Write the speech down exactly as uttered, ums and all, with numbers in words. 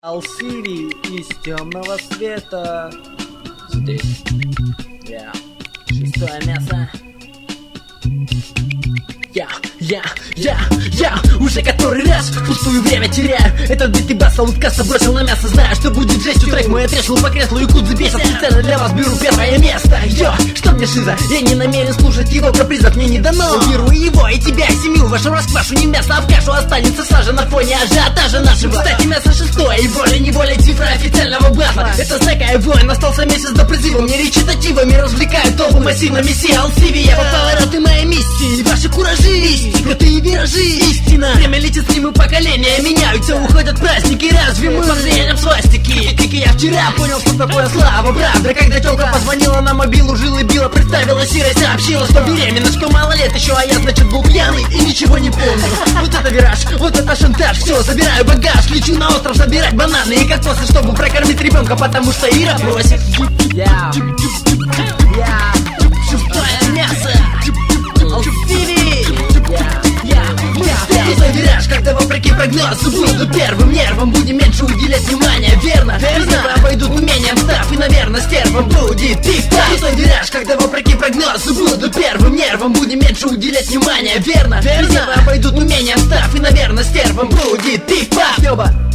Алсири из темного света. Здесь. Я. Шестое мясо. Я, я, я, я уже который раз пустую время теряю. Этот бит и бас луткаса бросил на мясо. Знаю, что будет жестью трек мой отрезал по креслу и кудзы бесят. Специально для вас беру первое место. Йо, что мне шиза? Я не намерен слушать его капризов, мне не дано. Беру его и тебя, и семью вашу расквашу. Не мясо, а в кашу останется сажа на фоне ажиотажа нашего. Кстати, мясо шестое и волей-неволей цифра официального батла. Это Зека и воин, остался месяц до призыва. Мне речитативами развлекают толпу массивно. Мессия Алсири, я по повороты моей миссии. Ваши куражи, крутые виражи, истина. Время летит, стримы поколения меняются. Уходят праздники, разве мы подведем свастики? Как и я вчера понял, что такое слава, правда. Когда тёлка позвонила на мобилу, жил и била, представила Сирой, сообщила, что беременна, что мало лет еще, а я, значит, был пьяный и ничего не помню. Вот это вираж, вот это шантаж. Все, забираю багаж, лечу на остров забирать бананы и кокосы, чтобы прокормить ребенка, потому что Ира просит. Я, я, шестое мясо. Алсири. Я, я, я, я вираж, когда вопреки прогнозу буду первым нервом, будем меньше уделять внимания, верно? Верно, обойдут умением став, и, наверное, стервом будет тик-так. Свой вираж, когда вопреки прогнозу буду первым нервом, будем меньше уделять внимания, верно? Верно, обойдут умением став, и, наверное, стервом будет тик-так.